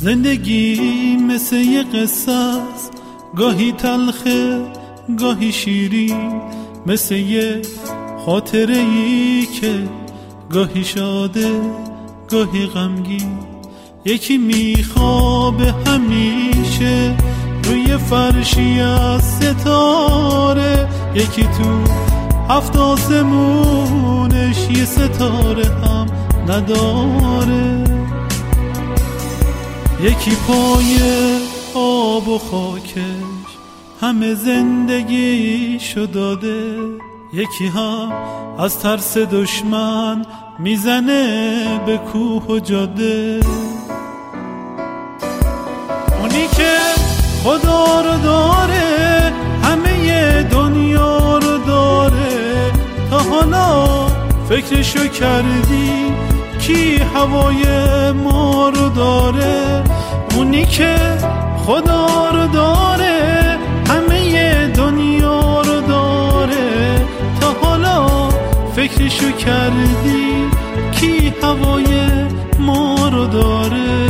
زندگی مثل یه قصه است، گاهی تلخه گاهی شیرین، مثل یه خاطره ای که گاهی شاده گاهی غمگین. یکی میخوابه همیشه روی فرشی از ستاره، یکی تو هفت آسمونش یه ستاره هم نداره. یکی پای آب و خاکش همه زندگیشو داده، یکی هم از ترس دشمن میزنه به کوه و جاده. اونی که خدا رو داره همه دنیا رو داره، تا حالا فکرشو کردی کی هوای ما رو داره؟ اونی که خدا رو داره همه دنیا رو داره، تا حالا فکرشو کردی کی هوای ما رو داره؟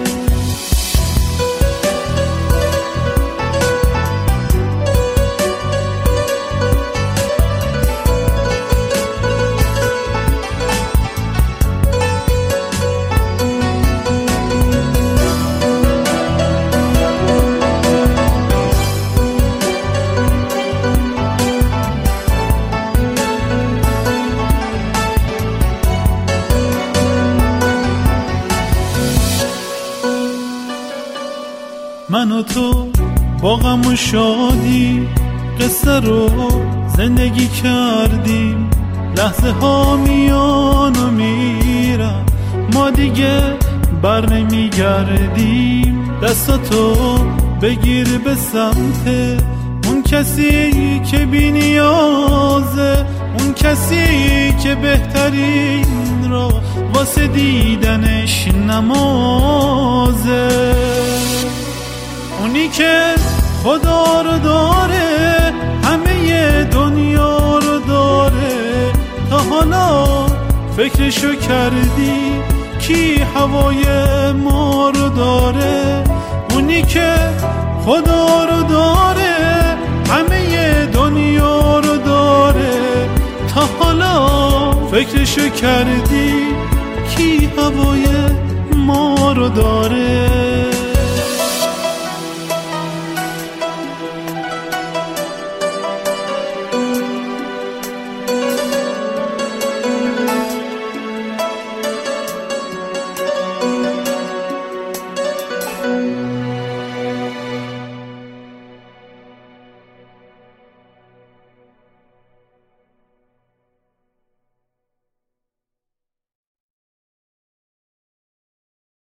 من و تو با غم و شادی قصه رو زندگی کردیم، لحظه ها میان و میرن ما دیگه بر نمیگردیم. دستاتو بگیر به سمت اون کسی که بی نیازه، اون کسی که بهترین را واسه دیدنش نمازه. اونی که خدا رو داره همه دنیا رو داره، تا حالا فکرشو کردی کی هوای ما رو داره؟ اونی که خدا رو داره همه دنیا رو داره، تا حالا فکرشو کردی کی هوای ما رو داره؟